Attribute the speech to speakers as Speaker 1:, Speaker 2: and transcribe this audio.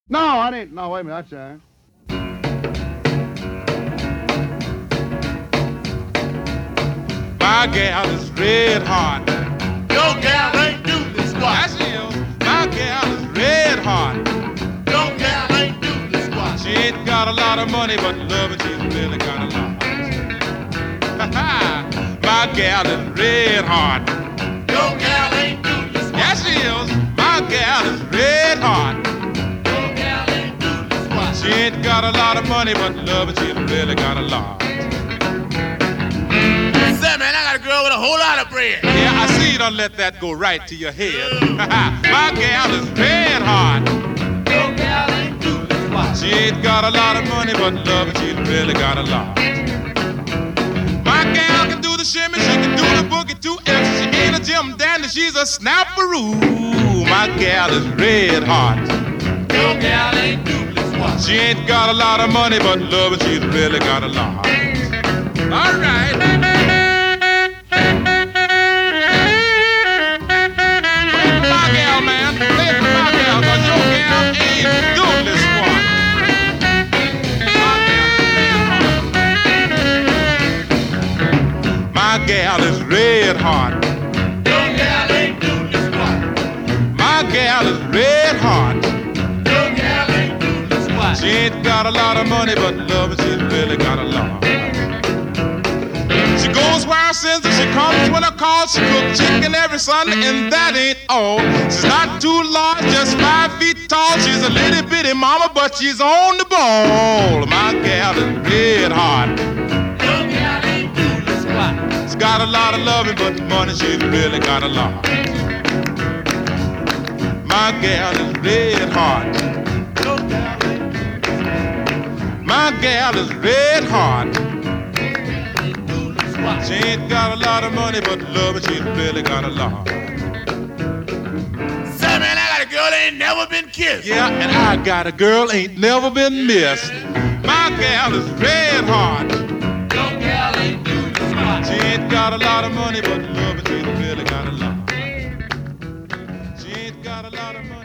Speaker 1: No, I didn't. No, wait a minute. That's
Speaker 2: My gal is red hot.
Speaker 3: Your gal ain't doodly squat.
Speaker 2: That's it. My gal is red hot.
Speaker 3: Your gal ain't doodly squat.
Speaker 2: She ain't got a lot of money, but love it, she's really got a lot. My gal is red hot.
Speaker 3: Your gal ain't doodly squat.
Speaker 2: Yes, she is. My gal is red hot.
Speaker 3: Your gal ain't doodly squat.
Speaker 2: She ain't got a lot of money, but love it, she's really got a lot.
Speaker 3: Say, man, I got a girl with a whole lot of bread.
Speaker 2: Yeah, I see you don't let that go right to your head. My gal is red hot.
Speaker 3: Your gal ain't doodly squat.
Speaker 2: She ain't got a lot of money, but love it, she's really got a lot. My gal can do the shimmy, she can do the boogie too. If she ain't a Jim Dandy, she's a snapperoo. My gal is red hot.
Speaker 3: Your gal ain't doodly squat.
Speaker 2: She ain't got a lot of money, but love it, she's really got a lot. All right. My gal, man, play for my gal, 'cause your gal ain't doodly squat. My gal is red hot.
Speaker 3: Your gal ain't doodly squat.
Speaker 2: My gal is red hot.
Speaker 3: Your gal ain't doodly squat.
Speaker 2: She ain't got a lot of money, but love it, she's really got a lot. She goes where I sends her, she comes when I call. She cooks chicken every Sunday, and that ain't all. She's not too large, just 5 feet tall. She's a little bitty mama, but she's on the ball. My gal is red hot.
Speaker 3: Your gal ain't doodly squat.
Speaker 2: She's got a lot of loving, but money, she's really got a lot. My gal is red hot.
Speaker 3: Your gal ain't doodly squat.
Speaker 2: My gal is red hot.
Speaker 3: Doodly squat.
Speaker 2: She ain't got a lot of money, but love it, she's really got a lot.
Speaker 3: Say, man, I got a girl that ain't never been kissed.
Speaker 2: Yeah, and I got a girl ain't never been missed. My gal is red hot.
Speaker 3: Your gal ain't doodly squat.
Speaker 2: She ain't got a lot of money, but love it, she's really got a lot. She ain't got a lot of money.